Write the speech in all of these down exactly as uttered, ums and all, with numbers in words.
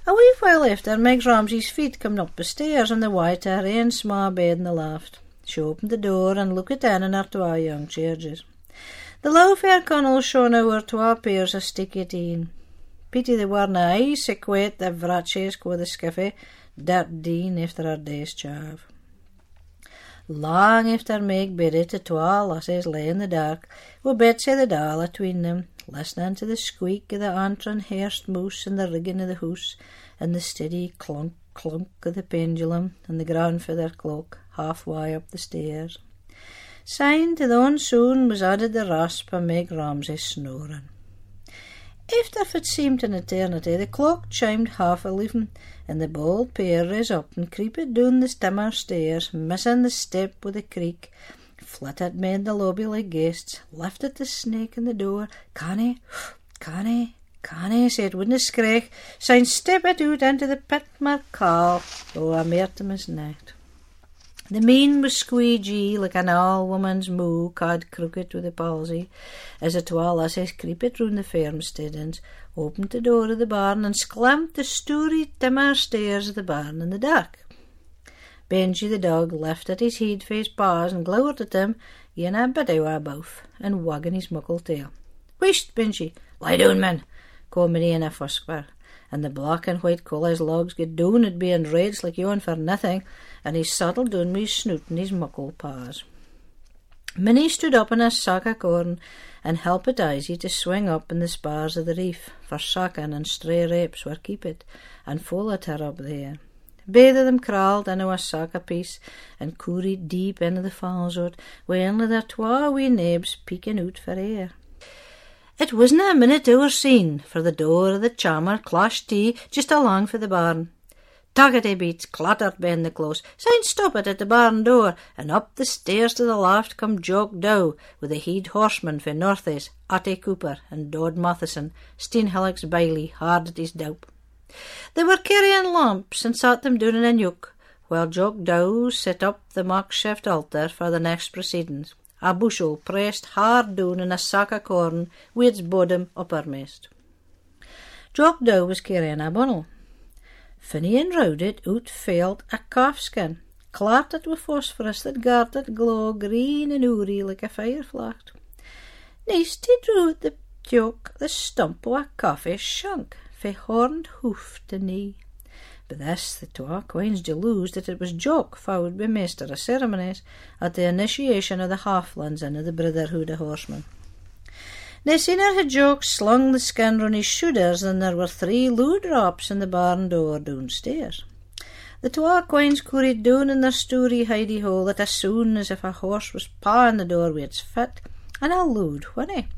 A wee while after, Meg Ramsay's feet come up the stairs and the white her ain sma bed in the loft. She opened the door and looked in and her twa young charges. The low fair Connell shone over twa pairs of sticky teen. Pity they warna aye so quaint the vratches go the skiffy, dirt deen after her day's chav. Long after Meg bid the twa lasses lay in the dark, with Betsy the doll atween them, listening to the squeak of the antron hairst moose and the rigging of the hoose, and the steady clunk clunk of the pendulum and the grandfather clock halfway up the stairs. Syne to the unsoon was added the rasp of Meg Ramsay snoring. After it seemed an eternity, the clock chimed half eleven, and the bold pair rose up and creeped down the stemmer stairs, missing the step with a creak, flitted made the lobby like ghosts, lifted the snake in the door. Canny, canny, canny, said wouldn't scraich, syne step it out into the pit mar call, though I meert him his night. The mean was squeegee like an old woman's moo cod crooked with the palsy, as the twa lasses creeped round the farmsteadings, opened the door of the barn, and sclampt the stoory timmer stairs of the barn in the dark. Benji the dog lifted his head for his paws and glowered at him, yin a bit ower both, and wagging his muckle tail. Whisht, Benji, lie down, man, called Minnie in a fuskbar, and the black and white colours logs get down at being raids like yon for nothing, and he settled down with his snoot and his muckle paws. Minnie stood up in a sack of corn and helped Daisy to swing up in the spars of the reef, for sacking and stray rapes were keepit, and followed her up there. Both of them crawled into a sack apiece and cooried deep into the falsewood, with only their twa wee nabs peeking out for air. It wasna a minute ower seen, for the door of the chamber clashed to just along for the barn. Taggart beats clattered ben the close, syne stopped at the barn door, and up the stairs to the loft come Jock Dow, with the head horsemen for Northays, Atty Cooper and Dod Matheson, Steenhillock's Bailey, hard at his doup. They were carrying lamps and sat them down in a nook, while Jock Dow set up the makeshift altar for the next proceedings, a bushel pressed hard down in a sack of corn with its bottom uppermost. Jock Dow was carrying a bundle. Finian rowed it out felled a calfskin, clarted with phosphorus that gartered glow green and oory like a fire flacht. Next he drew the jock the stump of a calfish shank, fae horned hoof to knee. But this the twa queens delused that it was Jock followed by Master of Ceremonies at the initiation of the halflands into the Brotherhood of Horsemen. No sooner had Jock slung the skin round his shoulders than there were three low drops in the barn door downstairs. The twa queens cooried down in their stoury hidey hole that as soon as if a horse was pawing the door with its foot, and a loud whinny.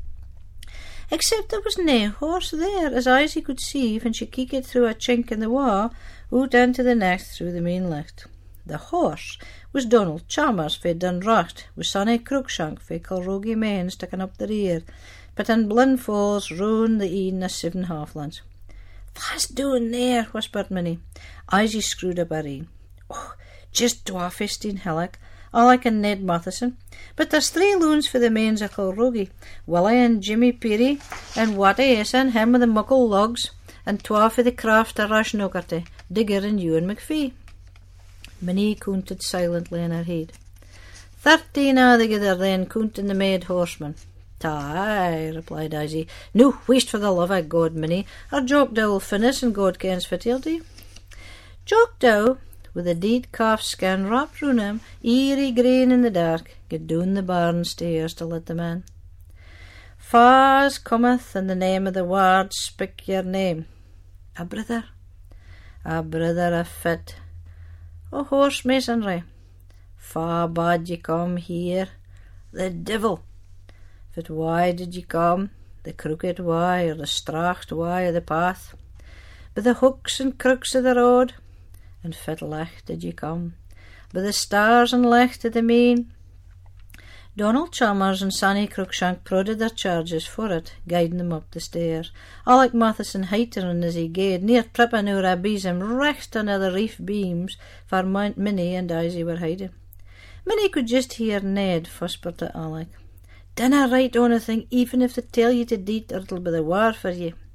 Except there was nae horse there, as eyes he could see when she kicked through a chink in the wall, out into the next through the main licht. The horse was Donald Chalmers fae Dunracht, with Sonny Cruikshank fae Kilrogie Main sticking up the rear, but in blind falls round the een of seven halflands. "What's doing there?" whispered Minnie. Eyes he screwed up her een. "Oh, just dwarfy Steenhillock, all like a Ned Matheson. But there's three loons for the mains of Kilrogie, Willie and Jimmy Peary, and Watty Essen, him with the muckle logs, and twa for the craft of Rashnockerty, Digger and Ewan McPhee." Minnie counted silently in her head. "Thirteen altogether then, counting the maid horsemen." "Aye," replied Daisy. "No waste for the love of God, Minnie. Our Jock Dow will finish, and God kens fatality." Jock Dow, with a dead calf skin wrapped round him, eerie green in the dark, got down the barn stairs to let them in. "Fa's cometh in the name of the ward, speak your name." "A brother." "A brother of fit." "O horse masonry." "Fa bad ye come here." "The devil." "But why did ye come? The crooked way, or the stracht way of the path? By the hooks and crooks of the road? And fit licht did ye come? By the stars and licht of the main?" Donald Chalmers and Sonny Cruikshank prodded their charges for it, guiding them up the stairs. Alec Matheson heitering as he gaed, near tripping o'er a besom recht under the reef beams, for Minnie and Daisy were hiding. Minnie could just hear Ned whisper to Alec, "Dinna write onything, even if they tell ye to deet, or it'll be the war for ye."